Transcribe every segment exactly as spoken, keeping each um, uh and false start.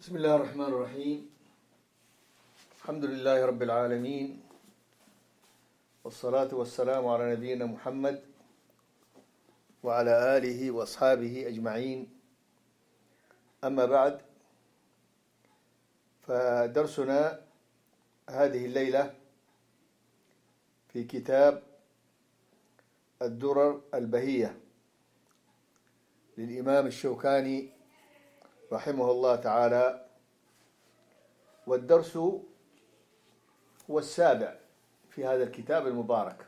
بسم الله الرحمن الرحيم. الحمد لله رب العالمين، والصلاة والسلام على نبينا محمد وعلى آله وأصحابه أجمعين. أما بعد، فدرسنا هذه الليلة في كتاب الدرر البهية للإمام الشوكاني رحمه الله تعالى، والدرس هو السابع في هذا الكتاب المبارك.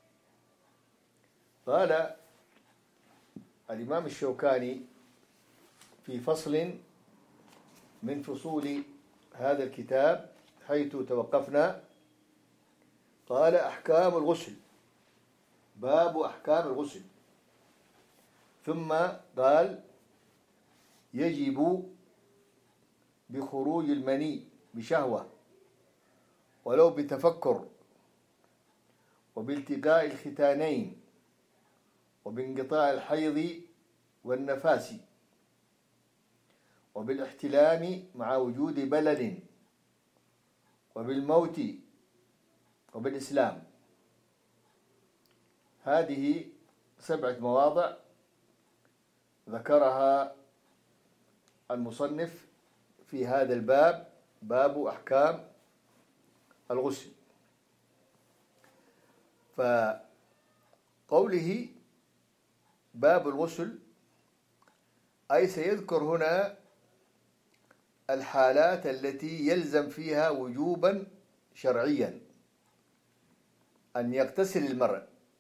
قال الإمام الشوكاني في فصل من فصول هذا الكتاب حيث توقفنا، قال: أحكام الغسل، باب أحكام الغسل. ثم قال: يجب بخروج المني بشهوة ولو بتفكر، وبالتقاء الختانين، وبانقطاع الحيض والنفاس، وبالاحتلام مع وجود بلل، وبالموت، وبالإسلام. هذه سبعة مواضع ذكرها المصنف في هذا الباب، باب أحكام الغسل. فقوله باب الغسل أي سيذكر هنا الحالات التي يلزم فيها وجوبا شرعيا أن يغتسل المرء.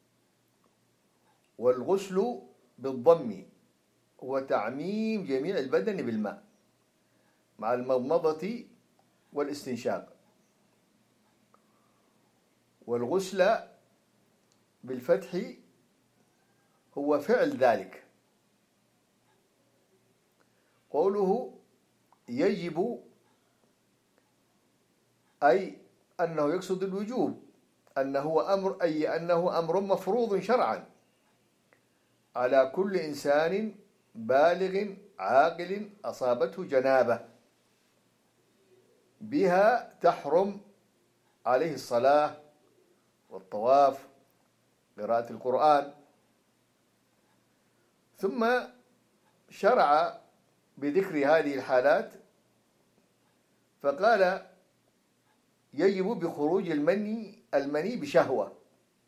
والغسل بالضم هو تعميم جميع البدن بالماء مع المضمضة والاستنشاق، والغسل بالفتح هو فعل ذلك. قوله يجب أي أنه يقصد الوجوب، أنه أمر أي أنه أمر مفروض شرعا على كل إنسان بالغ عاقل أصابته جنابة، بها تحرم عليه الصلاة والطواف، قراءة القرآن. ثم شرع بذكر هذه الحالات فقال: يجب بخروج المني المني بشهوة،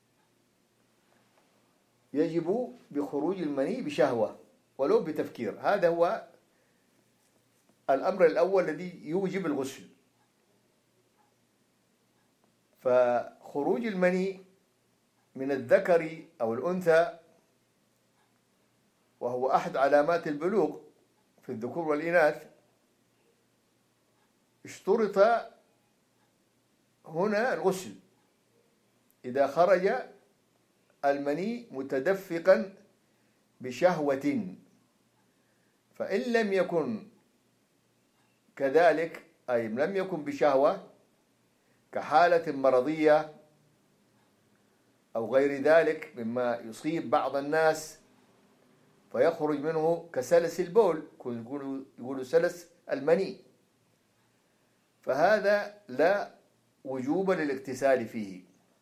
يجب بخروج المني بشهوة ولو بتفكير. هذا هو الأمر الأول الذي يوجب الغسل. فخروج المني من الذكر أو الأنثى، وهو أحد علامات البلوغ في الذكور والإناث، اشترط هنا الغسل إذا خرج المني متدفقا بشهوة. فإن لم يكن كذلك، أي لم يكن بشهوة كحالة مرضية أو غير ذلك مما يصيب بعض الناس فيخرج منه كسلس البول، يقولوا سلس المني، فهذا لا وجوب للاغتسال فيه.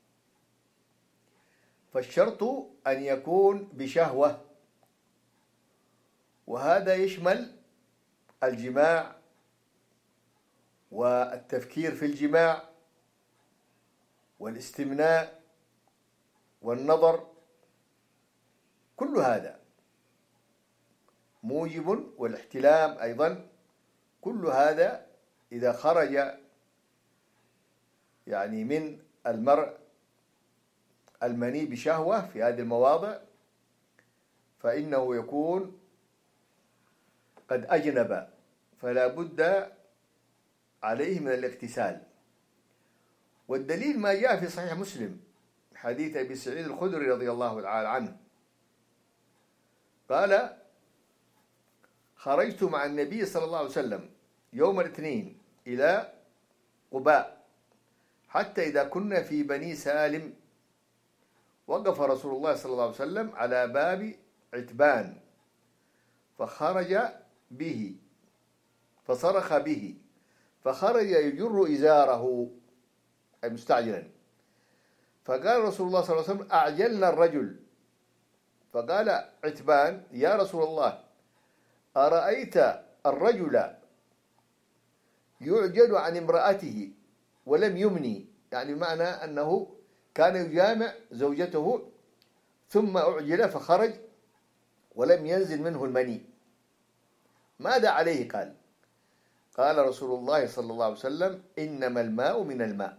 فالشرط أن يكون بشهوة، وهذا يشمل الجماع والتفكير في الجماع والاستمناء والنظر، كل هذا موجب، والاحتلام أيضا. كل هذا إذا خرج يعني من المرء المني بشهوة في هذه المواضع فإنه يكون قد أجنب، فلا بد عليه من الاغتسال. والدليل ما جاء في صحيح مسلم حديث أبي سعيد الخدري رضي الله تعالى عنه قال: خرجت مع النبي صلى الله عليه وسلم يوم الاثنين إلى قباء، حتى إذا كنا في بني سالم وقف رسول الله صلى الله عليه وسلم على باب عتبان فخرج به فصرخ به فخرج يجر إزاره أي مستعجلا. فقال رسول الله صلى الله عليه وسلم: أعجلنا الرجل. فقال عتبان: يا رسول الله، أرأيت الرجل يعجل عن امرأته ولم يمني، يعني معنى أنه كان يجامع زوجته ثم أعجل فخرج ولم ينزل منه المني، ماذا عليه؟ قال قال رسول الله صلى الله عليه وسلم: إنما الماء من الماء.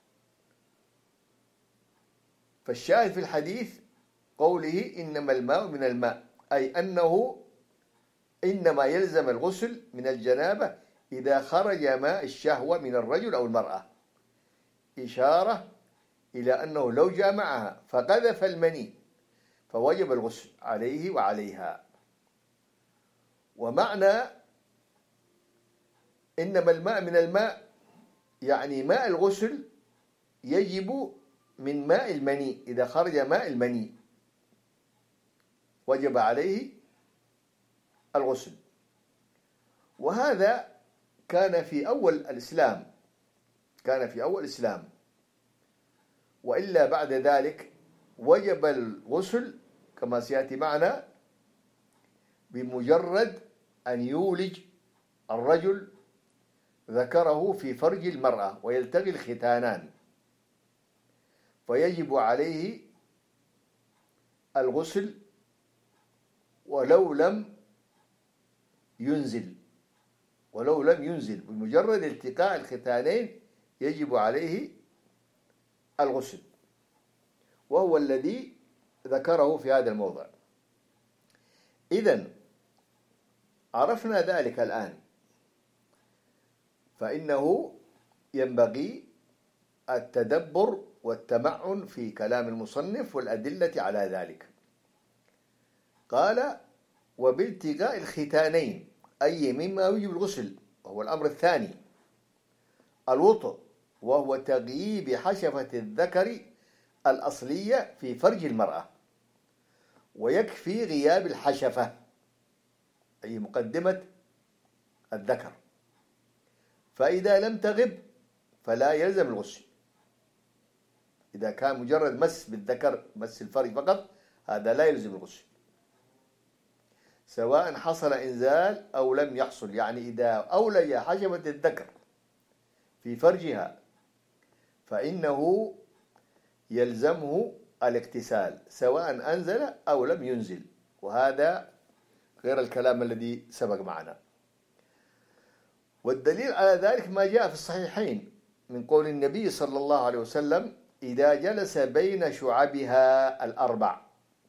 فالشاهد في الحديث قوله إنما الماء من الماء، أي أنه إنما يلزم الغسل من الجنابة إذا خرج ماء الشهوة من الرجل أو المرأة، إشارة إلى أنه لو جامعها فقذف المني فوجب الغسل عليه وعليها. ومعنى إنما الماء من الماء يعني ماء الغسل يجب من ماء المني، إذا خرج ماء المني وجب عليه الغسل. وهذا كان في أول الإسلام كان في أول الإسلام وإلا بعد ذلك وجب الغسل كما سيأتي معنا بمجرد أن يولج الرجل ذكره في فرج المرأة ويلتقي الختانان، فيجب عليه الغسل ولو لم ينزل ولو لم ينزل بمجرد التقاء الختانين يجب عليه الغسل، وهو الذي ذكره في هذا الموضع. إذن عرفنا ذلك الآن، فإنه ينبغي التدبر والتمعن في كلام المصنف والأدلة على ذلك. قال: وبالتقاء الختانين، أي مما يوجب الغسل، وهو الأمر الثاني الوطء، وهو تغييب حشفة الذكر الأصلية في فرج المرأة، ويكفي غياب الحشفة أي مقدمة الذكر، فإذا لم تغب فلا يلزم الغسل. إذا كان مجرد مس بالذكر، مس الفرج فقط، هذا لا يلزم الغسل سواء حصل إنزال أو لم يحصل، يعني إذا أولج حشفة الذكر في فرجها فإنه يلزمه الاغتسال سواء أنزل أو لم ينزل، وهذا غير الكلام الذي سبق معنا. والدليل على ذلك ما جاء في الصحيحين من قول النبي صلى الله عليه وسلم: إذا جلس بين شعبها الأربع،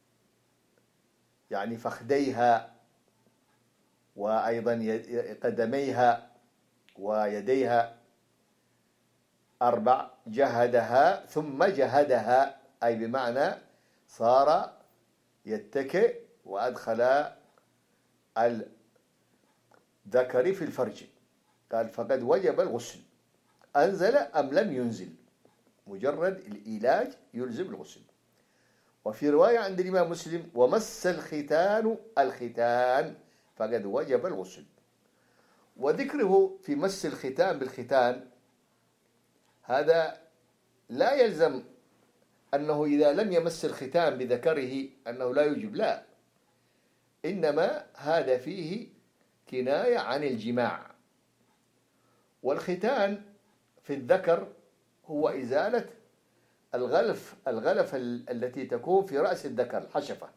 يعني فخذيها وأيضا قدميها ويديها أربع، جهدها ثم جهدها، أي بمعنى صار يتكئ وأدخل الذكر في الفرج، قال فقد وجب الغسل، أنزل أم لم ينزل، مجرد الإيلاج يلزم الغسل. وفي رواية عند الإمام مسلم: ومس الختان الختان فقد وجب الغسل. وذكره في مس الختان بالختان هذا لا يلزم أنه إذا لم يمس الختان بذكره أنه لا يجب، لا، إنما هذا فيه كناية عن الجماع. والختان في الذكر هو إزالة الغلف الغلف التي تكون في رأس الذكر، الحشفة.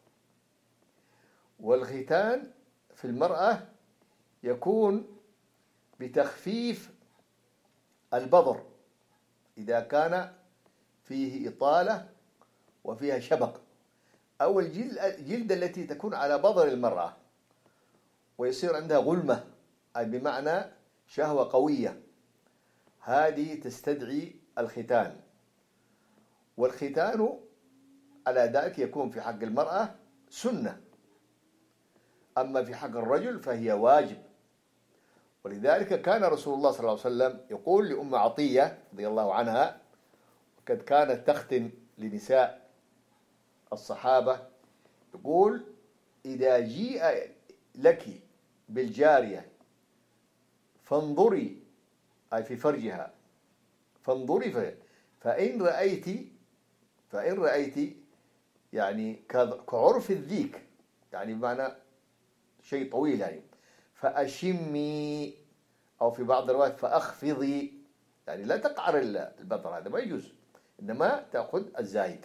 والختان في المرأة يكون بتخفيف البضر إذا كان فيه إطالة وفيها شبق، أو الجلد التي تكون على بضر المرأة ويصير عندها غلمة، أي بمعنى شهوة قوية، هذه تستدعي الختان. والختان على ذلك يكون في حق المرأة سنة، أما في حق الرجل فهي واجب. ولذلك كان رسول الله صلى الله عليه وسلم يقول لأم عطية رضي الله عنها، وقد كانت تختن لنساء الصحابة، يقول: إذا جيء لك بالجارية فانظري أي في فرجها، فانظري ف... فإن رأيت فإن رأيت يعني كعرف الذيك، يعني بمعنى شيء طويل يعني، فأشمي، أو في بعض الروايات فأخفضي، يعني لا تقعر البطر، هذا ما يجوز، إنما تأخذ الزايد.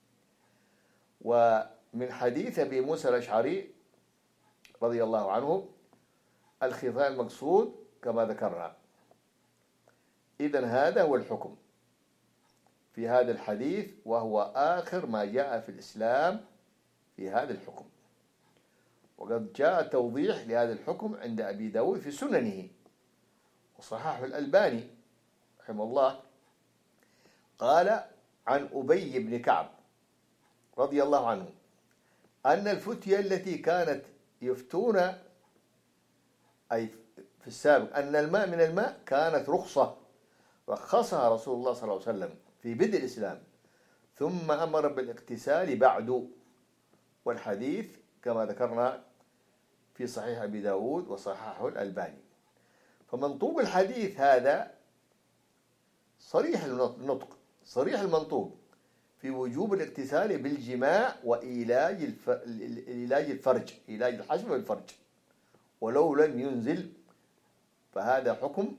ومن حديث أبي موسى الأشعري رضي الله عنه الختان المقصود كما ذكرنا. إذن هذا هو الحكم في هذا الحديث، وهو آخر ما جاء في الإسلام في هذا الحكم. وقد جاء توضيح لهذا الحكم عند أبي داود في سننه، وصححه الألباني رحمه الله. قال عن أبي بن كعب رضي الله عنه أن الفتية التي كانت يفتون أي في السابق أن الماء من الماء كانت رخصة، رخصها رسول الله صلى الله عليه وسلم في بدء الإسلام، ثم أمر بالاغتسال بعد. والحديث كما ذكرنا في صحيح أبي داود وصححه الألباني. فمنطوق الحديث هذا صريح النطق، صريح المنطوق في وجوب الاغتسال بالجماع وإيلاج الف... إيلاج الفرج، إيلاج الحشم والفرج، ولو لم ينزل، فهذا حكم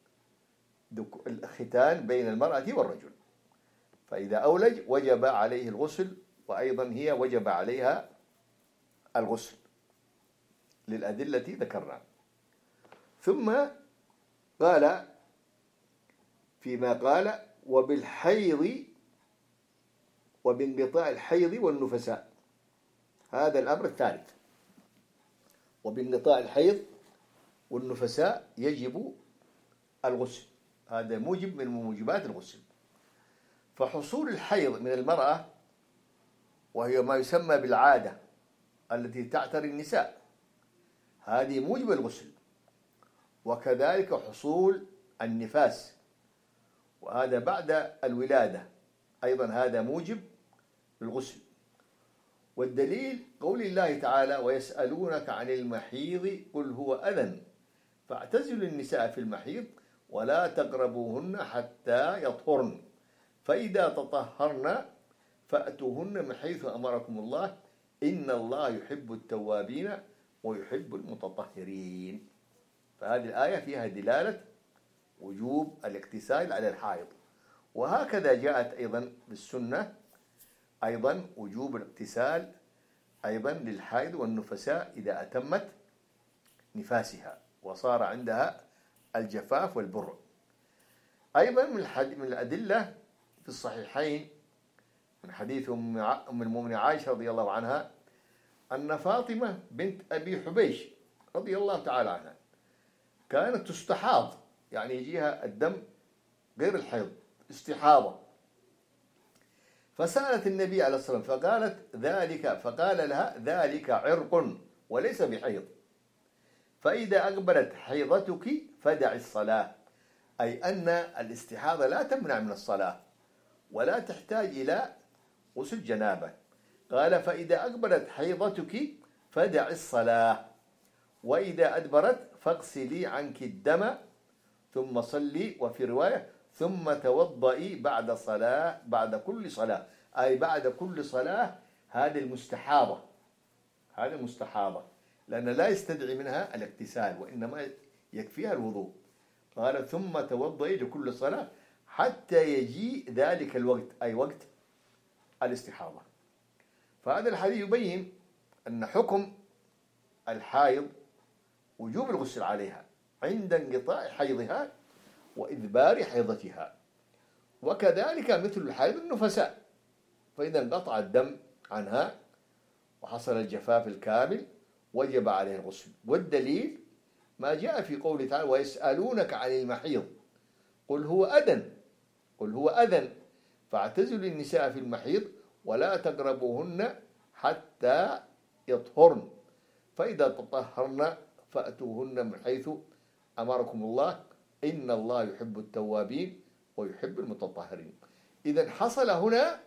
الختان بين المرأة والرجل. فإذا أولج وجب عليه الغسل، وأيضا هي وجب عليها الغسل للأدلة التي ذكرنا. ثم قال فيما قال وبالحيض وبانقطاع الحيض والنفساء، هذا الأمر الثالث. وبانقطاع الحيض والنفساء يجب الغسل، هذا موجب من موجبات الغسل. فحصول الحيض من المرأة، وهي ما يسمى بالعادة التي تعتري النساء، هذه موجب الغسل. وكذلك حصول النفاس، وهذا بعد الولادة، أيضا هذا موجب للغسل. والدليل قول الله تعالى ويسألونك عن المحيض قل هو أذى فاعتزلوا النساء في المحيض ولا تقربوهن حتى يطهرن فإذا تطهرن فأتوهن من حيث أمركم الله إن الله يحب التوابين ويحب المتطهرين. فهذه الآية فيها دلالة وجوب الاغتسال على الحائض. وهكذا جاءت أيضا بالسنة أيضا وجوب الاغتسال أيضا للحائض والنفساء إذا أتمت نفاسها وصار عندها الجفاف والبر. أيضا من من الأدلة في الصحيحين من حديث أم المؤمنين عائشة رضي الله عنها أن فاطمة بنت أبي حبيش رضي الله تعالى عنها كانت تستحاض، يعني يجيها الدم غير الحيض، استحاضة. فسألت النبي عليه الصلاة والسلام فقالت ذلك فقال لها ذلك عرق وليس بحيض، فإذا أقبلت حيضتك فدع الصلاة، أي أن الاستحاضة لا تمنع من الصلاة ولا تحتاج إلى غسل جنابة. قال فإذا أقبلت حيضتك فدع الصلاة وإذا أدبرت فاغسلي عنك الدم ثم صلي، وفي رواية ثم توضئي بعد صلاة بعد كل صلاة، أي بعد كل صلاة. هذه المستحاضة هذه المستحاضة لأن لا يستدعي منها الاغتسال وإنما يكفيها الوضوء. قال ثم توضئي لكل صلاة حتى يجيء ذلك الوقت، أي وقت الاستحاضة. فهذا الحديث يبين أن حكم الحائض وجوب الغسل عليها عند انقطاع حيضها وإذبار حيضتها، وكذلك مثل الحيض النفساء، فإذا انقطع الدم عنها وحصل الجفاف الكامل وجب عليه الغسل. والدليل ما جاء في قوله تعالى ويسألونك عن المحيض قل هو أذى قل هو أذى فاعتزلوا النساء في المحيض ولا تقربوهن حتى يطهرن فإذا تطهرن فأتوهن من حيث أمركم الله إن الله يحب التوابين ويحب المتطهرين. إذن حصل هنا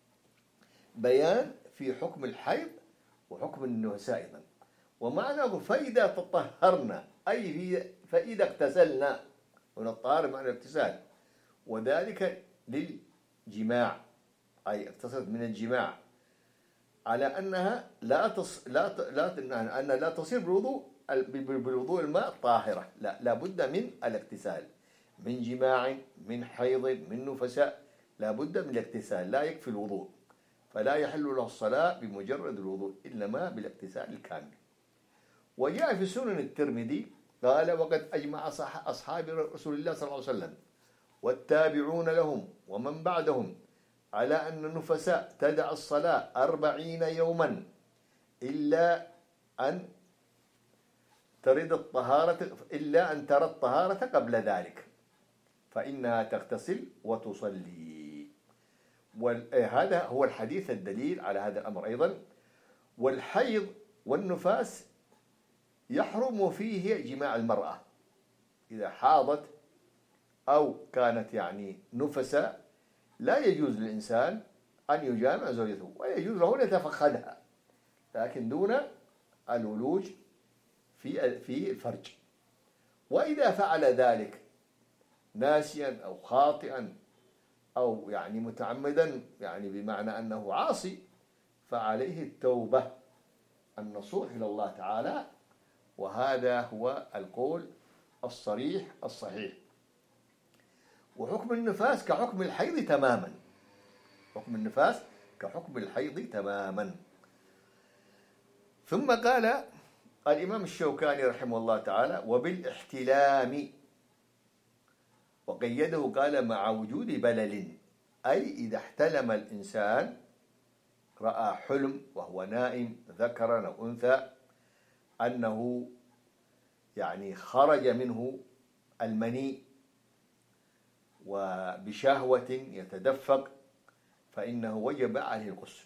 بيان في حكم الحيض وحكم النفساء أيضا. ومعنى فإذا تطهرن أي فإذا اغتسلنا، هنا الطهارة معنى الاغتسال، وذلك للجماع، أي اغتسلت من الجماع، على أنها لا تص... لا ت... لا ت... أن لا تصير بالوضوء بالوضوء الماء طاهرة، لا لابد من الاغتسال، من جماع، من حيض، من نفساء، لابد من الاغتسال، لا يكفي الوضوء، فلا يحل له الصلاة بمجرد الوضوء إنما بالاغتسال الكامل. وجاء في سنن الترمذي قال: وقد أجمع أصحاب رسول الله صلى الله عليه وسلم والتابعون لهم ومن بعدهم على أن النفساء تدع الصلاة أربعين يوما إلا أن ترد الطهارة إلا أن ترى الطهارة قبل ذلك، فإنها تغتسل وتصلي. وهذا هو الحديث الدليل على هذا الأمر أيضا. والحيض والنفاس يحرم فيه جماع المرأة إذا حاضت أو كانت يعني نفسا، لا يجوز للإنسان أن يجامع زوجته، ويجوز له أن يتفخذها، لكن دون الولوج في في الفرج. وإذا فعل ذلك ناسيا أو خاطئا أو يعني متعمدا، يعني بمعنى أنه عاصي، فعليه التوبة النصوح إلى الله تعالى، وهذا هو القول الصريح الصحيح. وحكم النفاس كحكم الحيض تماما، حكم النفاس كحكم الحيض تماما. ثم قال الإمام الشوكاني رحمه الله تعالى: وبالاحتلام، وقيده قال: مع وجود بلل، أي إذا احتلم الإنسان، رأى حلم وهو نائم ذكرا أو أنثى، أنه يعني خرج منه المني وبشهوة يتدفق، فإنه وجب عليه الغسل،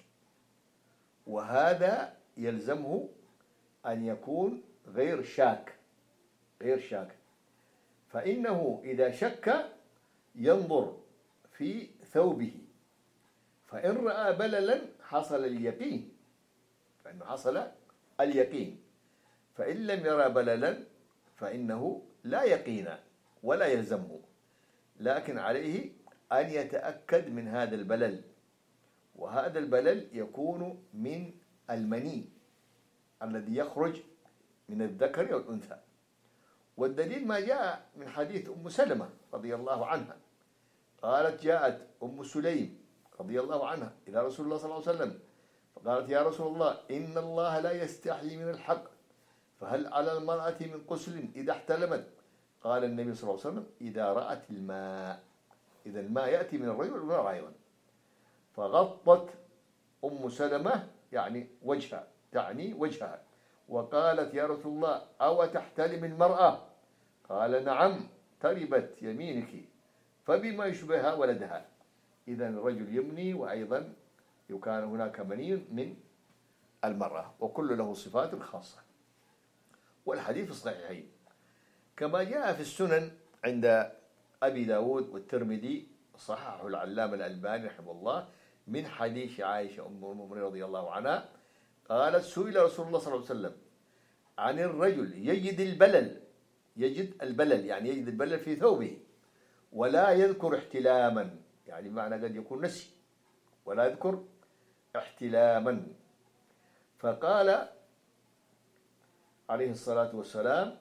وهذا يلزمه أن يكون غير شاك غير شاك فإنه إذا شك ينظر في ثوبه، فإن رأى بللا حصل اليقين، فإنه حصل اليقين، فإن لم يرى بللا فإنه لا يقين ولا يلزمه، لكن عليه أن يتأكد من هذا البلل، وهذا البلل يكون من المني الذي يخرج من الذكر والأنثى. والدليل ما جاء من حديث أم سلمة رضي الله عنها، قالت: جاءت أم سليم رضي الله عنها إلى رسول الله صلى الله عليه وسلم فقالت: يا رسول الله، إن الله لا يستحيي من الحق، فهل على المرأة من غسل إذا احتلمت؟ قال النبي صلى الله عليه وسلم: إذا رأت الماء، إذا الماء يأتي من الرجل والمرأة أيضا. فغطت أم سلمة يعني وجهها، تعني وجهها، وقالت: يا رسول الله، أو تحتلم المرأة؟ قال: نعم، تربت يمينك، فبما يشبهها ولدها. إذا الرجل يمني، وأيضا يكون هناك مني من المرأة، وكل له صفات خاصة. والحديث الصحيحين كما جاء في السنن عند أبي داود والترمذي، صححه العلامة الألباني رحمه الله، من حديث عائشة أم المؤمنين رضي الله عنها قالت: سئل رسول الله صلى الله عليه وسلم عن الرجل يجد البلل، يجد البلل يعني يجد البلل في ثوبه، ولا يذكر احتلاما، يعني بمعنى قد يكون نسي ولا يذكر احتلاما. فقال عليه الصلاة والسلام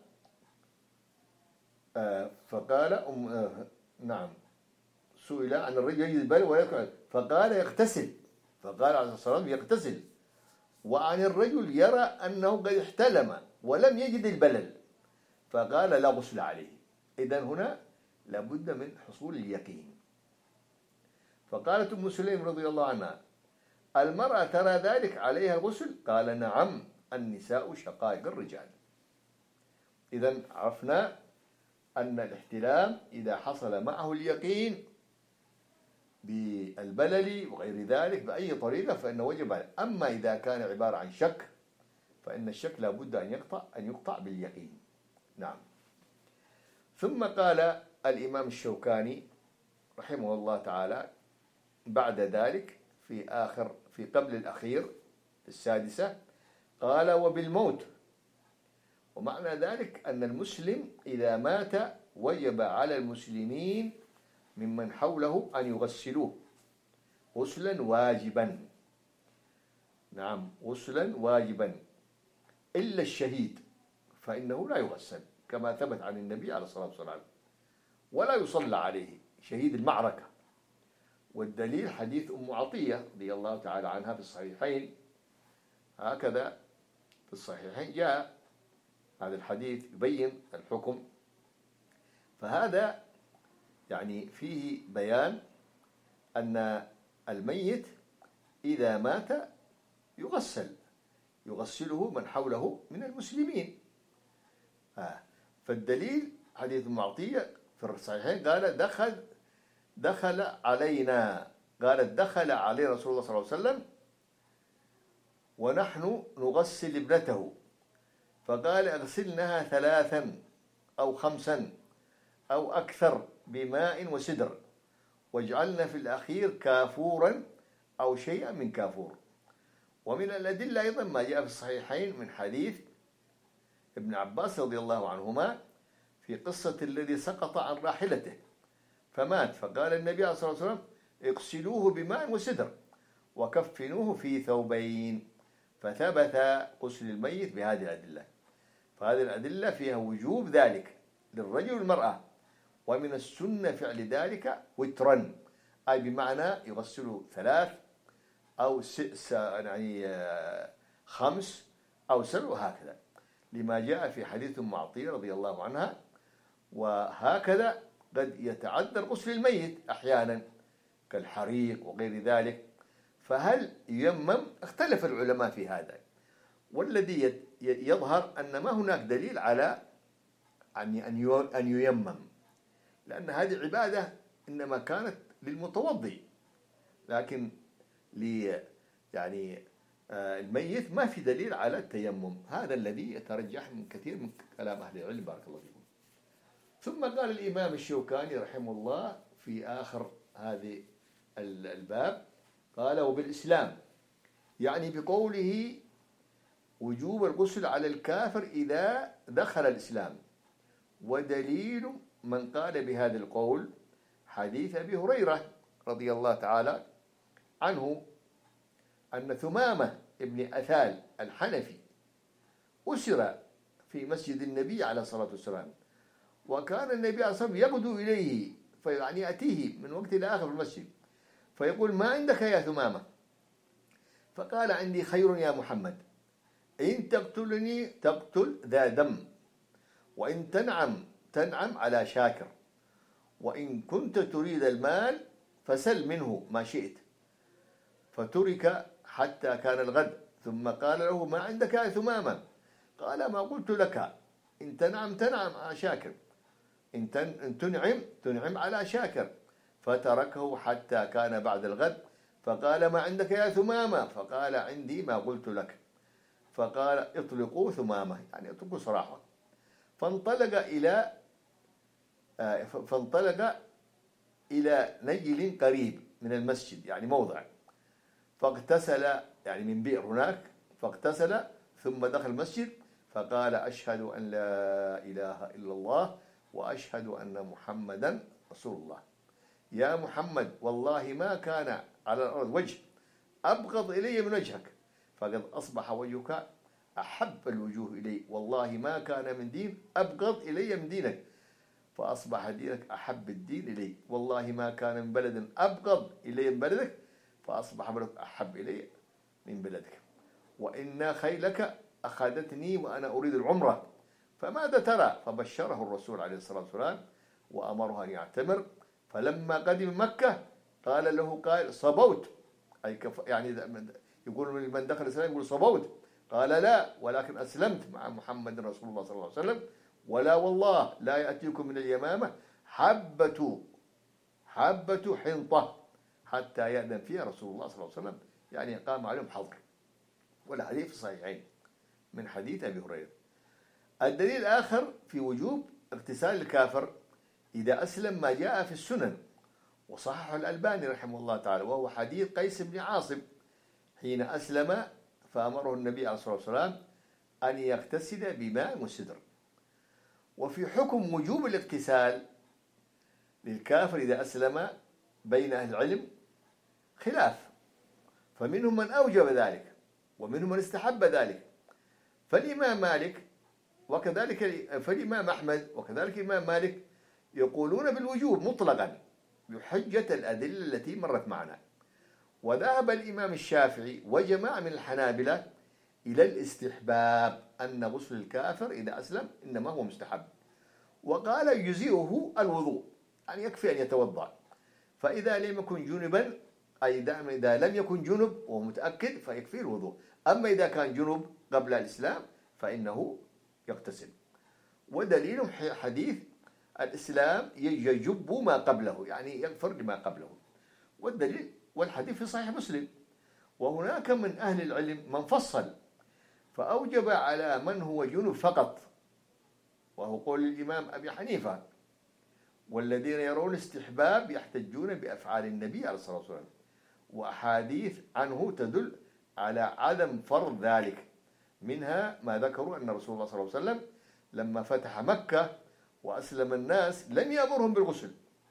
آه فقال أم آه نعم سئل عن الرجل يجد البلل ولا يذكر، فقال: يغتسل، فقال عليه الصلاة والسلام: يغتسل. وعن الرجل يرى أنه قد احتلم ولم يجد البلل، فقال: لا غسل عليه. إذن هنا لابد من حصول اليقين. فقالت أم سليم رضي الله عنها: المرأة ترى ذلك عليها غسل؟ قال: نعم، النساء شقائق الرجال. إذن عرفنا أن الاحتلام إذا حصل معه اليقين بالبلل وغير ذلك بأي طريقة فإنه وجب عليه. أما إذا كان عبارة عن شك فإن الشك لابد أن يقطع أن يقطع باليقين. نعم. ثم قال الإمام الشوكاني رحمه الله تعالى بعد ذلك في آخر في قبل الأخير السادسة قال: وبالموت ومعنى ذلك أن المسلم إذا مات وجب على المسلمين ممن حوله أن يغسلوه غسلا واجبا. نعم، غسلا واجبا، إلا الشهيد فإنه لا يغسل كما ثبت عن النبي عليه الصلاة والسلام، ولا يصلى عليه شهيد المعركة. والدليل حديث أم عطية رضي الله تعالى عنها في الصحيحين، هكذا في الصحيحين جاء هذا الحديث يبين الحكم. فهذا يعني فيه بيان أن الميت إذا مات يغسل يغسله من حوله من المسلمين. آه. فالدليل حديث معطية في الصحيحين قال دخل دخل علينا قالت دخل علينا رسول الله صلى الله عليه وسلم ونحن نغسل ابنته، فقال اغسلنها ثلاثا أو خمسا أو أكثر بماء وسدر، واجعلنا في الأخير كافورا أو شيئا من كافور. ومن الأدلة أيضا ما جاء في الصحيحين من حديث ابن عباس رضي الله عنهما في قصة الذي سقط عن راحلته فمات، فقال النبي عليه الصلاة والسلام اغسلوه بماء وسدر وكفنوه في ثوبين، فثبت غسل الميت بهذه الأدلة. فهذه الأدلة فيها وجوب ذلك للرجل والمرأة، ومن السنة فعل ذلك وترا، أي بمعنى يغسلوا ثلاث أو س... يعني خمس أو سبع هكذا، لما جاء في حديث أم عطية رضي الله عنها. وهكذا قد يتعذر غسل الميت أحيانا كالحريق وغير ذلك، فهل ييمم؟ اختلف العلماء في هذا، والذي يظهر أن ما هناك دليل على أن ييمم، لأن هذه عبادة إنما كانت للمتوضي، لكن لي يعني الميت ما في دليل على التيمم. هذا الذي يترجح من كثير من كلام أهل العلم بارك الله فيكم. ثم قال الإمام الشوكاني رحمه الله في آخر هذه الباب قال وبالإسلام، يعني بقوله وجوب الغسل على الكافر إذا دخل الإسلام. ودليل من قال بهذا القول حديث أبي هريرة رضي الله تعالى عنه أن ثمامة ابن أثال الحنفي أسر في مسجد النبي عليه الصلاة والسلام، وكان النبي عليه الصلاة والسلام يغدو إليه، فيعني يأتيه من وقت إلى آخر في المسجد فيقول ما عندك يا ثمامة؟ فقال عندي خير يا محمد، إن تقتلني تقتل ذا دم، وإن تنعم تنعم على شاكر، وإن كنت تريد المال فسل منه ما شئت. فترك حتى كان الغد، ثم قال له ما عندك يا ثمامة؟ قال ما قلت لك، إن تنعم تنعم على شاكر، إن تنعم تنعم على شاكر. فتركه حتى كان بعد الغد، فقال ما عندك يا ثمامة؟ فقال عندي ما قلت لك. فقال اطلقوا ثمامة، يعني اطلقوا صراحة. فانطلق إلى فانطلق إلى نجل قريب من المسجد، يعني موضع، فاغتسل يعني من بئر هناك، فاغتسل ثم دخل المسجد فقال أشهد أن لا إله إلا الله وأشهد أن محمدا رسول الله. يا محمد والله ما كان على الأرض وجه أبغض إلي من وجهك، فقد أصبح وجهك أحب الوجوه إلي، والله ما كان من دين أبغض إلي من دينك، فأصبح دينك أحب الدين إلي، والله ما كان من بلد أبغض إلي من بلدك، فأصبح بلدك أحب إلي من بلدك. وإن خيلك أخذتني وأنا أريد العمرة، فماذا ترى؟ فبشره الرسول عليه الصلاة والسلام وأمره أن يعتمر. فلما قدم مكة قال له قائل صبوت، أي كف يعني يقول من دخل الإسلام يقول صبوت، قال لا ولكن أسلمت مع محمد رسول الله صلى الله عليه وسلم، ولا والله لا يأتيكم من اليمامة حبة حبة حنطة حتى يأذن فيها رسول الله صلى الله عليه وسلم، يعني قام عليهم حظر. والحديث في الصحيحين من حديث أبي هريرة. الدليل الآخر في وجوب اغتسال الكافر إذا أسلم ما جاء في السنن وصححه الألباني رحمه الله تعالى، وهو حديث قيس بن عاصم حين أسلم فأمره النبي عليه الصلاة والسلام أن يغتسل بماء وسدر. وفي حكم وجوب الاغتسال للكافر إذا أسلم بين أهل العلم خلاف، فمنهم من أوجب ذلك ومنهم من استحب ذلك. فالإمام مالك وكذلك فالإمام أحمد وكذلك الإمام مالك يقولون بالوجوب مطلقا بحجة الأدلة التي مرت معنا. وذهب الإمام الشافعي وجماعة من الحنابلة إلى الاستحباب، أن غسل الكافر إذا أسلم إنما هو مستحب، وقال يجزئه الوضوء، يعني يكفي أن يتوضأ. فإذا لم يكن جنبا، أي إذا لم يكن جنب ومتأكد فيكفي الوضوء. أما إذا كان جنب قبل الإسلام فإنه يغتسل. ودليل حديث الإسلام يجب ما قبله، يعني يغفر لما قبله. والدليل والحديث في صحيح مسلم. وهناك من أهل العلم من فصل فأوجب على من هو جنب فقط، وهو قول الإمام أبي حنيفة. والذين يرون استحباب يحتجون بأفعال النبي عليه الصلاة والسلام، وأحاديث عنه تدل على عدم فرض ذلك. منها ما ذكروا أن رسول الله صلى الله عليه وسلم لما فتح مكة وأسلم الناس لم يأمرهم بالغسل،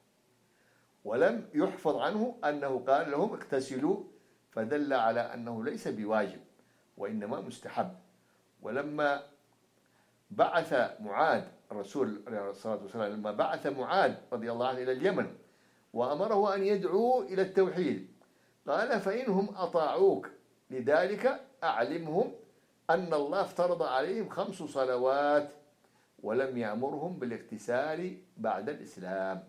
ولم يحفظ عنه أنه قال لهم اغتسلوا، فدل على أنه ليس بواجب وإنما مستحب. ولما بعث معاذ الرسول عليه الصلاة والسلام لما بعث معاذ رضي الله عنه إلى اليمن وأمره أن يدعو إلى التوحيد، قال فإنهم أطاعوك لذلك أعلمهم أن الله افترض عليهم خمس صلوات ولم يأمرهم بالاغتسال بعد الإسلام.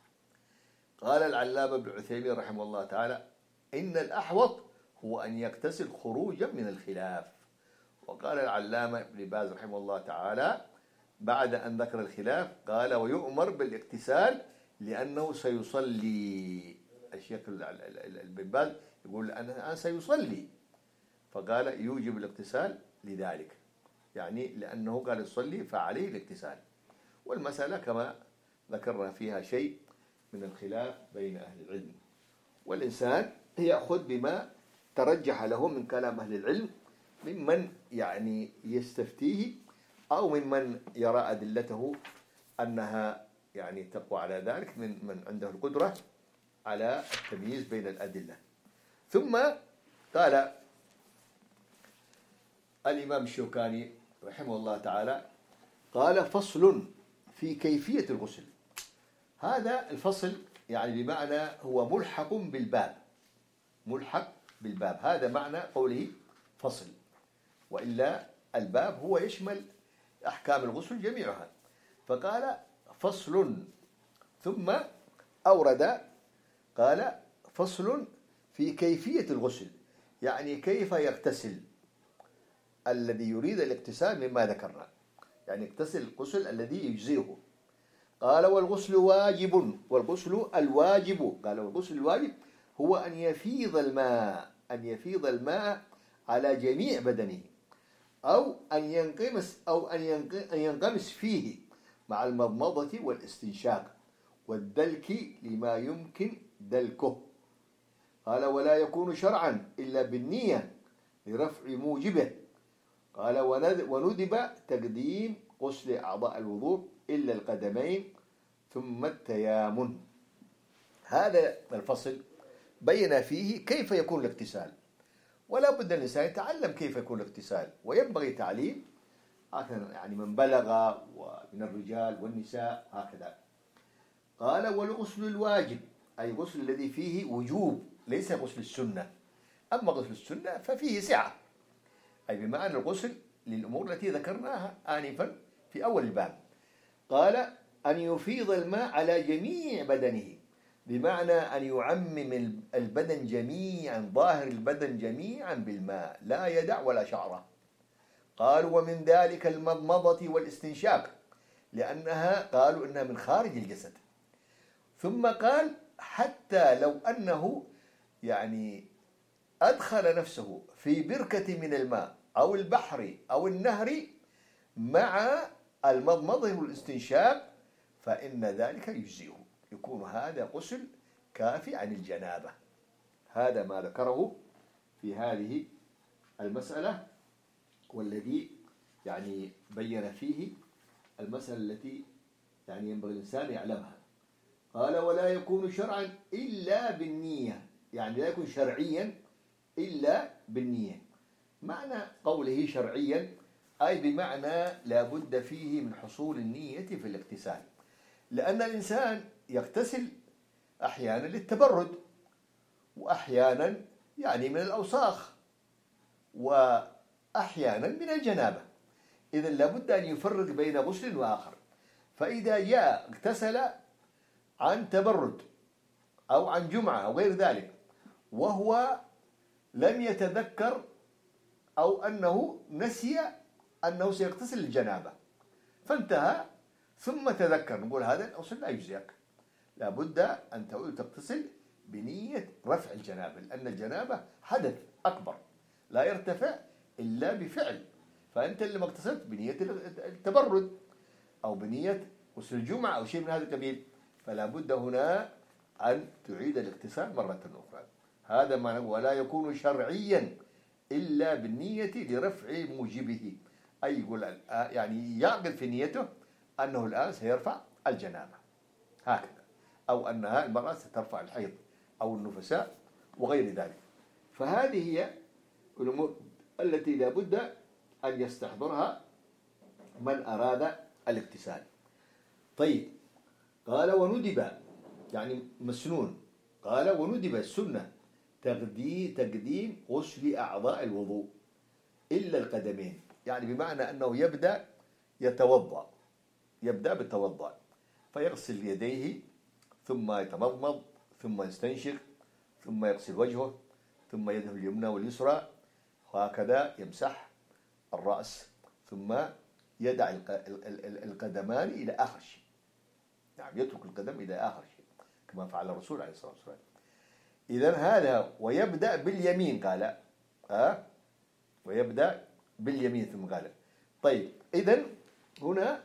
قال العلامة ابن عثيمين رحمه الله تعالى إن الأحوط هو أن يغتسل خروجا من الخلاف. وقال العلامة ابن باز رحمه الله تعالى بعد أن ذكر الخلاف قال ويؤمر بالاغتسال لأنه سيصلي. الشيخ ابن باز يقول أنه الآن سيصلي، فقال يوجب الاغتسال لذلك، يعني لأنه قال يصلي فعليه الاغتسال. والمسألة كما ذكرنا فيها شيء من الخلاف بين أهل العلم، والإنسان يأخذ بما ترجح له من كلام أهل العلم ممن يعني يستفتيه أو ممن يرى أدلته أنها يعني تقوى على ذلك، من من عنده القدرة على التمييز بين الأدلة. ثم قال الإمام الشوكاني رحمه الله تعالى قال فصل في كيفية الغسل. هذا الفصل يعني بمعنى هو ملحق بالباب، ملحق بالباب، هذا معنى قوله فصل، وإلا الباب هو يشمل أحكام الغسل جميعها. فقال فصل، ثم أورد قال فصل في كيفية الغسل، يعني كيف يغتسل الذي يريد الاغتسال مما ذكرنا، يعني يغتسل الغسل الذي يجزيه. قال والغسل واجب، والغسل الواجب، قال والغسل الواجب هو أن يفيض الماء، أن يفيض الماء على جميع بدنه، أو أن ينقمس أو أن ينقمس فيه مع المضمضة والاستنشاق والدلك لما يمكن دلكه. قال ولا يكون شرعا إلا بالنية لرفع موجبه. قال وندب تقديم غسل أعضاء الوضوء إلا القدمين ثم التيامن. هذا الفصل بين فيه كيف يكون الاغتسال، ولا بد الإنسان يتعلم كيف يكون الاغتسال، وينبغي تعليم يعني من بلغ ومن الرجال والنساء هكذا. قال والغسل الواجب أي غسل الذي فيه وجوب، ليس غسل السنة. أما غسل السنة ففيه سعة، أي بمعنى الغسل للأمور التي ذكرناها آنفا في أول الباب. قال أن يفيض الماء على جميع بدنه، بمعنى أن يعمم البدن جميعا، ظاهر البدن جميعا بالماء، لا يدع ولا شعره. قال ومن ذلك المضمضة والاستنشاق، لأنها قالوا إنها من خارج الجسد. ثم قال حتى لو أنه يعني أدخل نفسه في بركة من الماء أو البحر أو النهر مع المضمضة والاستنشاق فإن ذلك يجزئه، يكون هذا غسل كافي عن الجنابة. هذا ما ذكره في هذه المسألة، والذي يعني بين فيه المسألة التي يعني ينبغي الإنسان يعلمها. قال ولا يكون شرعا إلا بالنية، يعني لا يكون شرعيا إلا بالنية. معنى قوله شرعيا أي بمعنى لا بد فيه من حصول النية في الاغتسال، لأن الإنسان يغتسل أحيانا للتبرد، وأحيانا يعني من الأوساخ، وأحيانا من الجنابة. إذن لابد أن يفرق بين غسل وآخر. فإذا جاء اغتسل عن تبرد أو عن جمعة أو غير ذلك وهو لم يتذكر أو أنه نسي أنه سيغتسل الجنابة فانتهى ثم تذكر، نقول هذا الغسل لا يجزئك، لابد أن تغتسل بنية رفع الجنابة، لأن الجنابة حدث أكبر لا يرتفع إلا بفعل. فأنت اللي ما اغتسلت بنية التبرد أو بنية غسل الجمعة أو شيء من هذا القبيل، فلا بد هنا أن تعيد الاغتسال مرة أخرى. هذا ما ولا يكون شرعيا إلا بالنية لرفع موجبه، أي يقول يعني يعقد في نيته أنه الآن سيرفع الجنابة هكذا، أو أنها المرأة سترفع الحيض أو النفساء وغير ذلك. فهذه هي الأمور التي لا بد أن يستحضرها من أراد الاغتسال. طيب، قال وندب يعني مسنون، قال وندب السنة تقديم تقديم غسل أعضاء الوضوء إلا القدمين، يعني بمعنى أنه يبدأ يتوضأ يبدأ بالتوضأ فيغسل يديه ثم يتمضمض ثم يستنشق ثم يغسل وجهه ثم يده اليمنى واليسرى، وهكذا يمسح الرأس ثم يدع القدمان إلى آخر شيء، نعم يترك القدم إلى آخر شيء كما فعل الرسول عليه الصلاة والسلام. إذن هذا ويبدأ باليمين قال أه؟ ويبدأ باليمين ثم قال. طيب، إذن هنا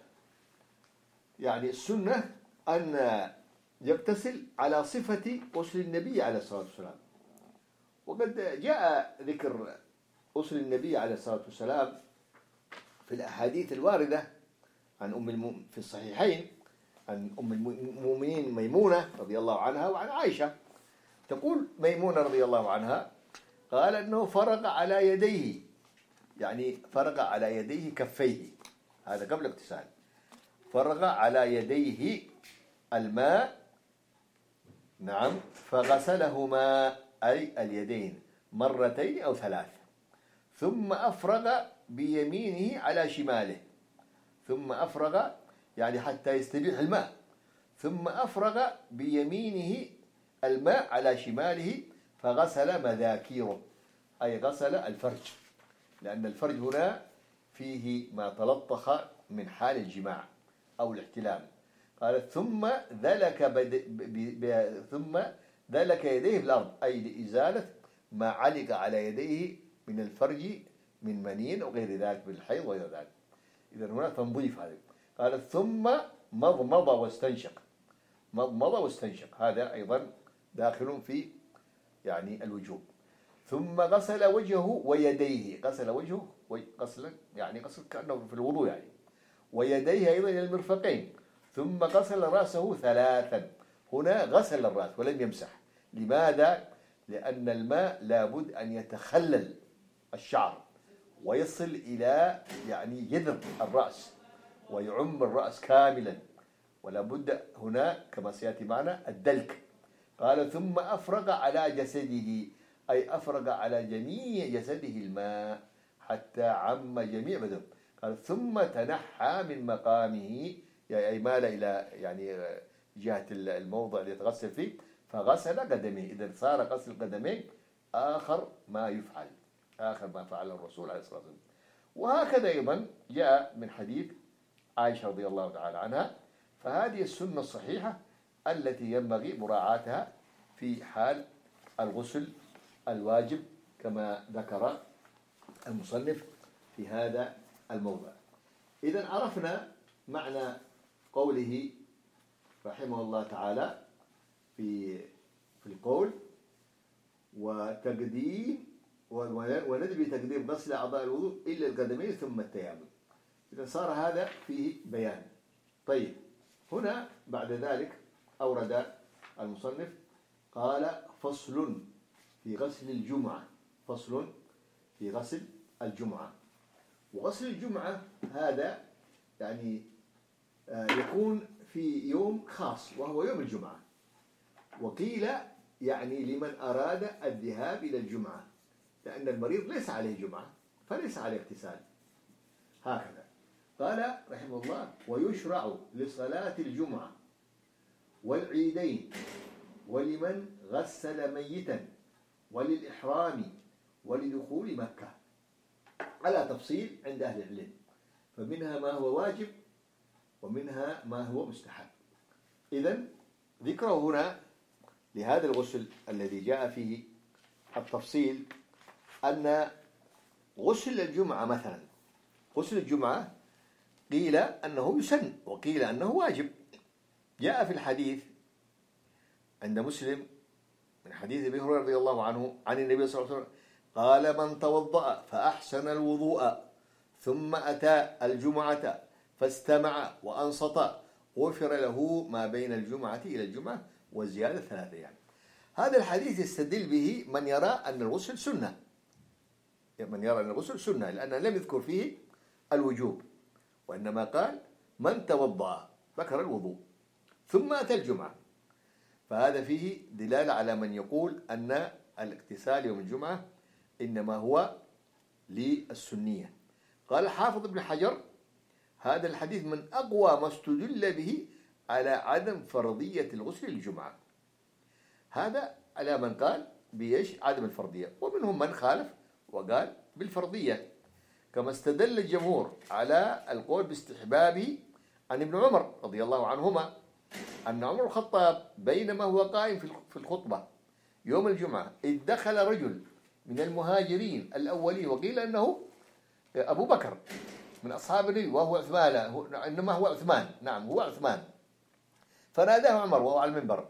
يعني السنة أن يغتسل على صفة غسل النبي عليه الصلاة والسلام، وقد جاء ذكر غسل النبي عليه الصلاة والسلام في الأحاديث الواردة عن أم الم... في الصحيحين عن أم المؤمنين ميمونة رضي الله عنها وعن عائشة. تقول ميمونة رضي الله عنها قال أنه فرغ على يديه، يعني فرغ على يديه كفيه، هذا قبل اغتسال، فرغ على يديه الماء، نعم، فغسلهما أي اليدين مرتين أو ثلاث، ثم أفرغ بيمينه على شماله، ثم أفرغ يعني حتى يستبيح الماء، ثم أفرغ بيمينه الماء على شماله فغسل مذاكيره، أي غسل الفرج، لأن الفرج هنا فيه ما تلطخ من حال الجماع أو الاحتلام. قال ثم ذلك بد... ب... ب... ثم ذلك يديه بالأرض، أي لإزالة ما علق على يديه من الفرج من منين أو غير ذلك بالحيض وغير ذلك. إذن هنا تنظيف هذا. قال ثم مضمض واستنشق، مضمض واستنشق هذا أيضا داخل في يعني الوجوب. ثم غسل وجهه ويديه، غسل وجهه غسلا يعني غسل كأنه في الوضوء يعني، ويديه أيضا إلى المرفقين، ثم غسل رأسه ثلاثا، هنا غسل الرأس ولم يمسح. لماذا؟ لأن الماء لابد أن يتخلل الشعر ويصل إلى يعني جذر الرأس ويعم الرأس كاملا، ولا بد هنا كما سيأتي معنا الدلك. قال ثم أفرغ على جسده، أي أفرغ على جميع جسده الماء حتى عم جميع بدنه. قال ثم تنحى من مقامه، يعني أي مال إلى يعني جهة الموضع اللي يتغسل فيه فغسل قدميه. إذا صار غسل القدمين آخر ما يفعل، آخر ما فعل الرسول عليه الصلاة والسلام. وهكذا أيضا جاء من حديث عائشة رضي الله تعالى عنها. فهذه السنة الصحيحة التي ينبغي مراعاتها في حال الغسل الواجب كما ذكر المصنف في هذا الموضع. إذن عرفنا معنى قوله رحمه الله تعالى في في القول وتقديم وندب تقديم غسل أعضاء الوضوء إلا القدمين ثم التيامن. إذا صار هذا فيه بيان. طيب هنا بعد ذلك أورد المصنف قال فصل في غسل الجمعة. فصل في غسل الجمعة. وغسل الجمعة هذا يعني يكون في يوم خاص وهو يوم الجمعة، وقيل يعني لمن أراد الذهاب إلى الجمعة، لأن المريض ليس عليه جمعة فليس عليه اغتسال. هكذا قال رحمه الله: ويشرع لصلاة الجمعة والعيدين ولمن غسل ميتا وللإحرام ولدخول مكة، على تفصيل عند أهل العلم، فمنها ما هو واجب ومنها ما هو مستحب. إذن ذكره هنا لهذا الغسل الذي جاء فيه التفصيل أن غسل الجمعة مثلا، غسل الجمعة قيل أنه يسن وقيل أنه واجب. جاء في الحديث عند مسلم من حديث أبي هريرة رضي الله عنه عن النبي صلى الله عليه وسلم قال: من توضأ فأحسن الوضوء ثم أتى الجمعة فاستمع وأنصت غفر له ما بين الجمعة إلى الجمعة، والزيادة ثلاثة. يعني هذا الحديث يستدل به من يرى أن الغسل سنة، من يرى أن الغسل سنة، لأنه لم يذكر فيه الوجوب، وإنما قال من توضأ ذكر الوضوء ثم أتى الجمعة، فهذا فيه دلالة على من يقول أن الاغتسال يوم الجمعة إنما هو للسنية. قال حافظ ابن حجر: هذا الحديث من أقوى ما استدل به على عدم فرضية الغسل للجمعة. هذا على من قال بيش عدم الفرضية، ومنهم من خالف وقال بالفرضية، كما استدل الجمهور على القول باستحبابه عن ابن عمر رضي الله عنهما أن عمر الخطاب بينما هو قائم في الخطبة يوم الجمعة إذ دخل رجل من المهاجرين الأولين، وقيل أنه أبو بكر من أصحاب النبي وهو عثمان، إنما هو عثمان، نعم هو عثمان، فناداه عمر وهو على المنبر: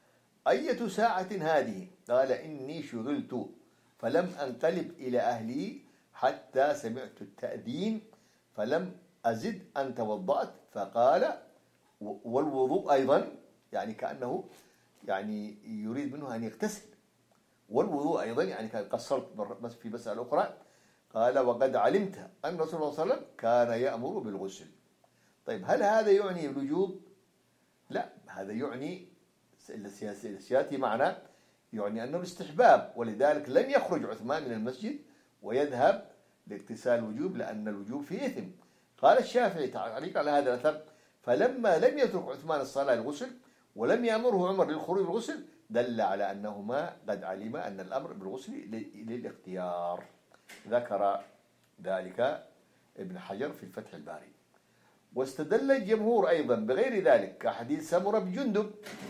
أية ساعة هذه؟ قال: إني شغلت فلم أنقلب إلى أهلي حتى سمعت التأذين فلم أزد أن توضأت. فقال: والوضوء أيضا، يعني كأنه يعني يريد منه أن يغتسل، والوضوء أيضا يعني كان قصرت في مسألة أخرى. قال: وقد علمت أن رسول الله صلى الله عليه وسلم كان يأمر بالغسل. طيب هل هذا يعني الوجوب؟ لا، هذا يعني السياسي معنا يعني أنه الاستحباب، ولذلك لم يخرج عثمان من المسجد ويذهب لاغتسال الوجوب، لأن الوجوب فيه إثم. قال الشافعي تعليق على هذا الأثر: فلما لم يترك عثمان الصلاة للغسل ولم يأمره عمر للخروج بالغسل دل على أنهما قد علم أن الأمر بالغسل للاختيار. ذكر ذلك ابن حجر في الفتح الباري. واستدل الجمهور أيضا بغير ذلك كحديث سمرة بن جندب،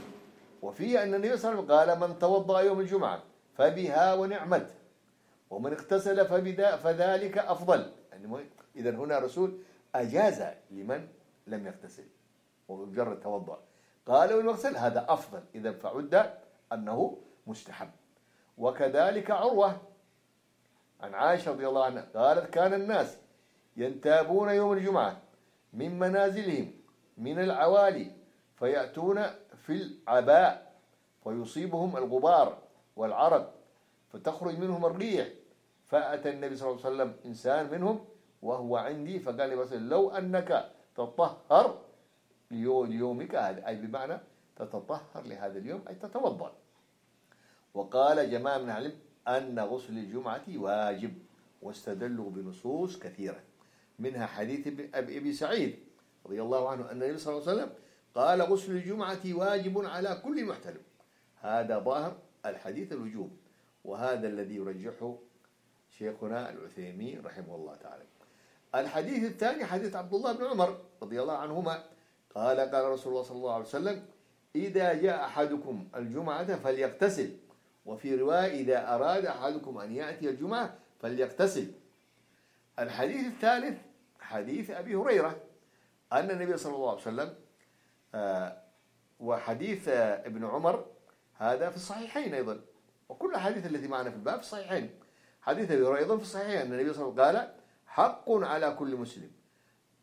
وفيه أن النبي صلى الله عليه وسلم قال: من توضأ يوم الجمعة فبها ونعمت، ومن اغتسل فذلك أفضل. يعني إذا هنا رسول أجاز لمن لم يغتسل ومجرد توضأ، قال: والمغسل هذا أفضل، إذا فعد أنه مستحب. وكذلك عروة عن عائشة رضي الله عنها قالت: كان الناس ينتابون يوم الجمعة من منازلهم من العوالي فيأتون في العباء فيصيبهم الغبار والعرق فتخرج منهم الريح، فأتى النبي صلى الله عليه وسلم إنسان منهم وهو عندي فقال لي: لو أنك تطهر ليومك هذا، أي بمعنى تتطهر لهذا اليوم أي تتوضأ. وقال جماعة من العلم أن غسل الجمعة واجب، واستدلوا بنصوص كثيرة، منها حديث أبي سعيد رضي الله عنه أن النبي صلى الله عليه وسلم قال: غسل الجمعة واجب على كل محتلم. هذا ظاهر الحديث الوجوب، وهذا الذي يرجحه شيخنا العثيمين رحمه الله تعالى. الحديث الثاني حديث عبد الله بن عمر رضي الله عنهما قال: قال رسول الله صلى الله عليه وسلم: إذا جاء أحدكم الجمعة فليغتسل، وفي رواية: إذا أراد أحدكم أن يأتي الجمعة فليغتسل. الحديث الثالث حديث أبي هريرة أن النبي صلى الله عليه وسلم آه وحديث آه ابن عمر هذا في الصحيحين أيضا، وكل الحديث التي معنا في الباب في الصحيحين. حديث أبي هريرة أيضا في الصحيحين أن النبي صلى الله عليه وسلم قال: حق على كل مسلم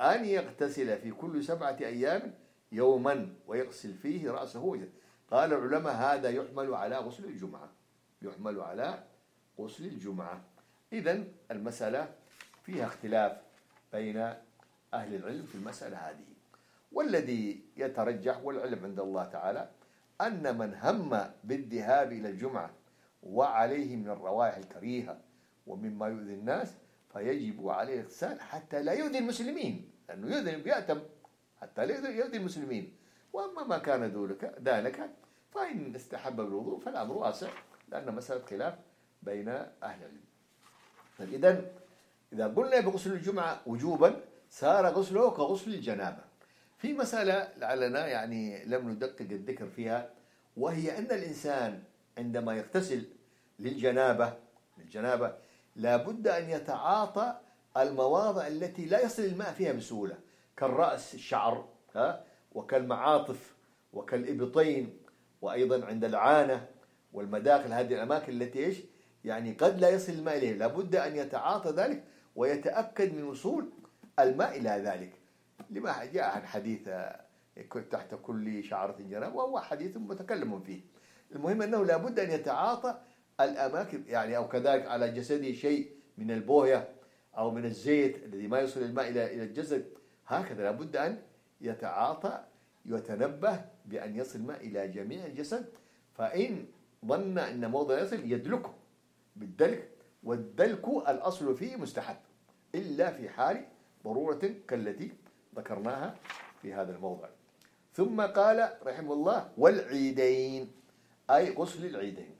أن يغتسل في كل سبعة أيام يوما ويغسل فيه رأسه. قال العلماء هذا يحمل على غسل الجمعة، يحمل على غسل الجمعة. إذن المسألة فيها اختلاف بين أهل العلم في المسألة هذه، والذي يترجح والعلم عند الله تعالى أن من هم بالذهاب إلى الجمعة وعليه من الروائح الكريهة ومما يؤذي الناس فيجب عليه الاغتسال حتى لا يؤذي المسلمين، لأنه يؤذي يأتم حتى لا يؤذي المسلمين. وأما ما كان ذلك ذلك فإن استحب بالوضوء فالأمر واسع، لأن مسألة خلاف بين أهل العلم. فإذا إذا قلنا بغسل الجمعة وجوبا صار غسله كغسل الجنابة. في مسألة لعلنا يعني لم ندقق الذكر فيها، وهي أن الإنسان عندما يغتسل للجنابة للجنابة لابد أن يتعاطى المواضع التي لا يصل الماء فيها بسهولة، كالرأس الشعر ها وكالمعاطف وكالإبطين، وأيضا عند العانة والمداخل، هذه الأماكن التي إيش يعني قد لا يصل الماء إليه، لابد أن يتعاطى ذلك ويتأكد من وصول الماء إلى ذلك، لما جاء عن حديث تحت كل شعرة جنابة وهو حديث متكلم فيه. المهم أنه لابد أن يتعاطى الأماكن يعني، أو كذلك على جسده شيء من البوية أو من الزيت الذي ما يصل الماء إلى إلى الجسد، هكذا لابد أن يتعاطى يتنبه بأن يصل الماء إلى جميع الجسد. فإن ظن أن موضع يصل يدلكه بالدلك، والدلك الأصل فيه مستحب إلا في حال ضرورة كالتي ذكرناها في هذا الموضع. ثم قال رحمه الله والعيدين، أي غسل العيدين.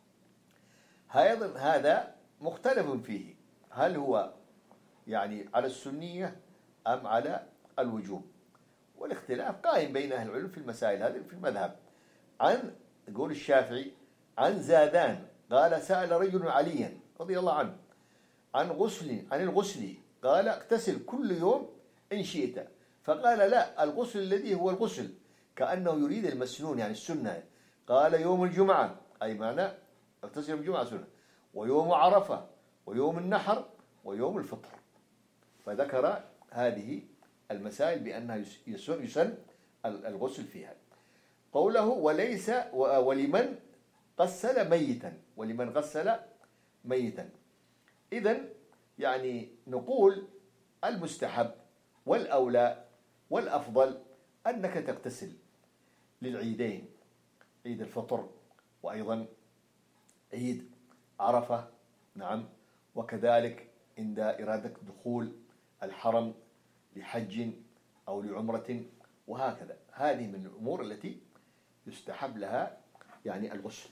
أيضا هذا مختلف فيه، هل هو يعني على السنية أم على الوجوب؟ والاختلاف قائم بين أهل العلم في المسائل هذه في المذهب. عن يقول الشافعي عن زادان قال سأل رجل عليا رضي الله عنه عن غسل عن الغسل قال اغتسل كل يوم إن شئت، فقال لا، الغسل الذي هو الغسل كأنه يريد المسنون يعني السنة. قال يوم الجمعة أي معنى اغتسل يوم الجمعة سنة، ويوم عرفة ويوم النحر ويوم الفطر، فذكر هذه المسائل بأنها يسن الغسل فيها. قوله وليس ولمن غسل ميتا، ولمن غسل ميتا. إذن يعني نقول المستحب والأولى والأفضل أنك تغتسل للعيدين، عيد الفطر وأيضا عيد عرفة، نعم، وكذلك عند إرادة دخول الحرم لحج أو لعمرة، وهكذا. هذه من الأمور التي يستحب لها يعني الغسل.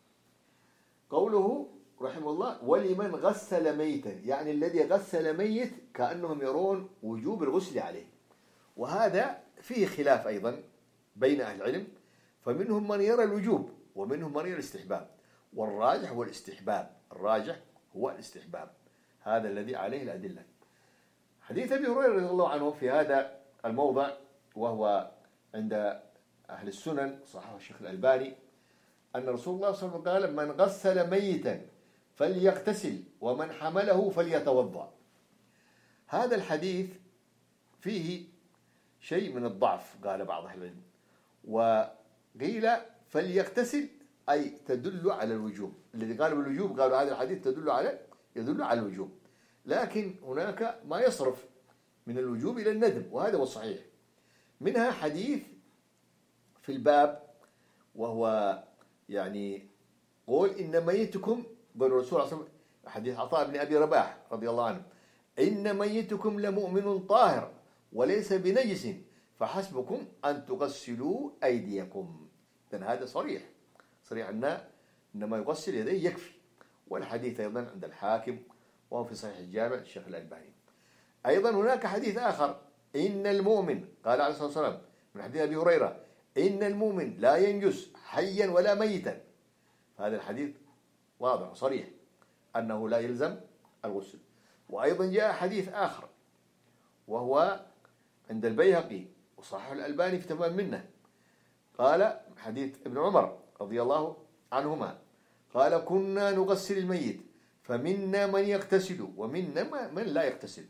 قوله رحمه الله ولمن غسل ميتا، يعني الذي غسل ميت كأنهم يرون وجوب الغسل عليه، وهذا فيه خلاف أيضا بين أهل العلم، فمنهم من يرى الوجوب ومنهم من يرى الاستحباب، والراجح هو الاستحباب، الراجح هو الاستحباب، هذا الذي عليه الأدلة. حديث أبي هريرة رضي الله عنه في هذا الموضع وهو عند أهل السنن صححه الشيخ الألباني أن رسول الله صلى الله عليه وسلم قال من غسل ميتا فليغتسل ومن حمله فليتوضأ. هذا الحديث فيه شيء من الضعف قال بعض أهل العلم، وقيل فليغتسل أي تدل على الوجوب، الذي قالوا بالوجوب قالوا هذا الحديث تدل على يدل على الوجوب، لكن هناك ما يصرف من الوجوب إلى الندب، وهذا هو الصحيح. منها حديث في الباب وهو يعني قول إن ميتكم، قال الرسول صلى الله عليه وسلم حديث عطاء بن أبي رباح رضي الله عنه إن ميتكم لمؤمن طاهر وليس بنجس فحسبكم أن تغسلوا أيديكم. إذن هذا صريح صريح أن إنما يغسل يديه يكفي، والحديث أيضا عند الحاكم وهو في صحيح الجامع الشيخ الألباني. أيضا هناك حديث آخر إن المؤمن قال عليه الصلاة والسلام من حديث أبي هريرة إن المؤمن لا ينجس حيا ولا ميتا، هذا الحديث واضح وصريح أنه لا يلزم الغسل. وأيضا جاء حديث آخر وهو عند البيهقي وصححه الألباني في تمام منه، قال حديث ابن عمر رضي الله عنهما قال كنا نغسل الميت فمنا من يغتسل ومنا من لا يغتسل،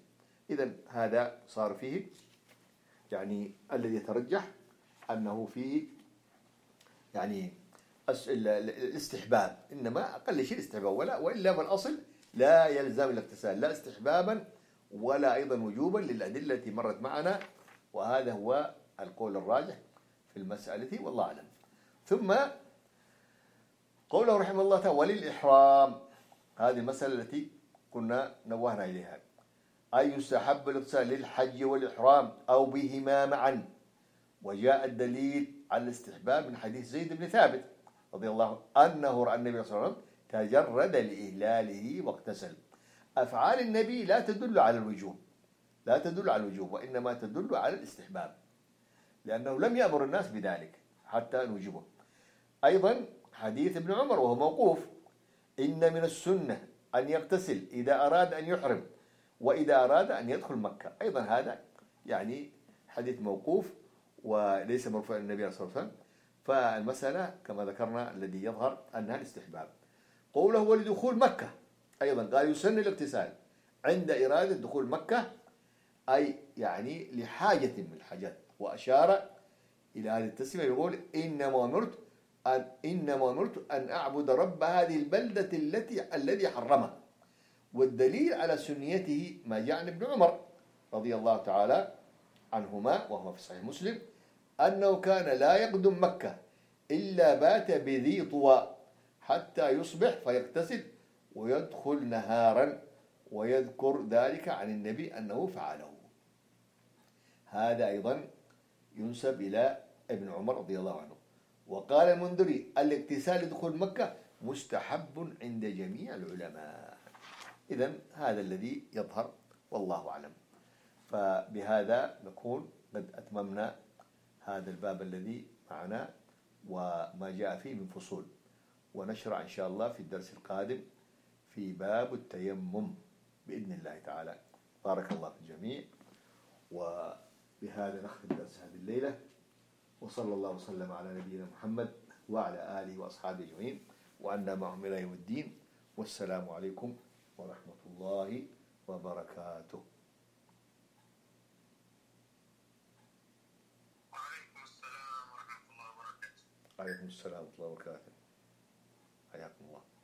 إذا هذا صار فيه يعني الذي يترجح أنه فيه يعني الاستحباب، إنما أقل شيء الاستحباب، ولا وإلا بالأصل لا يلزم الاغتسال لا استحبابا ولا أيضا وجوبا للأدلة التي مرت معنا، وهذا هو القول الراجح في المسألة والله أعلم. ثم قوله رحمه الله تعالى وللإحرام، هذه المسألة التي كنا نوهنا إليها، أي يستحب الاغتسال للحج والإحرام أو بهما معا، وجاء الدليل على الاستحباب من حديث زيد بن ثابت رضي الله عنه أنه رأى النبي صلى الله عليه وسلم تجرد لإهلاله واغتسل. أفعال النبي لا تدل على الوجوب، لا تدل على الوجوب، وإنما تدل على الاستحباب، لأنه لم يأمر الناس بذلك حتى نوجبه. أيضا حديث ابن عمر وهو موقوف، إن من السنة أن يغتسل إذا أراد أن يحرم وإذا أراد أن يدخل مكة، أيضا هذا يعني حديث موقوف وليس مرفوع النبي صلى الله عليه وسلم. فالمسألة كما ذكرنا الذي يظهر أنها الاستحباب. قوله ولدخول مكة، أيضا قال يسن الاغتسال عند إرادة دخول مكة، أي يعني لحاجة من الحاجات، وأشار إلى هذه التسمية يقول إنما أمرت أن إنما أمرت أن أعبد رب هذه البلدة التي الذي حرمها. والدليل على سنيته ما جاء عن ابن عمر رضي الله تعالى عنهما وهو في صحيح مسلم أنه كان لا يقدم مكة إلا بات بذي طوى حتى يصبح فيغتسل ويدخل نهارا، ويذكر ذلك عن النبي أنه فعله. هذا أيضا ينسب إلى ابن عمر رضي الله عنه. وقال المنذري الاغتسال لدخول مكة مستحب عند جميع العلماء. إذن هذا الذي يظهر والله أعلم. فبهذا نكون قد أتممنا هذا الباب الذي معنا وما جاء فيه من فصول، ونشرع إن شاء الله في الدرس القادم في باب التيمم بإذن الله تعالى. بارك الله في الجميع، وبهذا نختم درس هذه الليلة، وصلى الله وسلم على نبينا محمد وعلى آله وأصحابه أجمعين، وأنا معهم إلى يوم الدين، والسلام عليكم ورحمة الله وبركاته. وعليكم السلام ورحمة الله وبركاته. عليكم السلام ورحمة الله وبركاته. حياكم الله.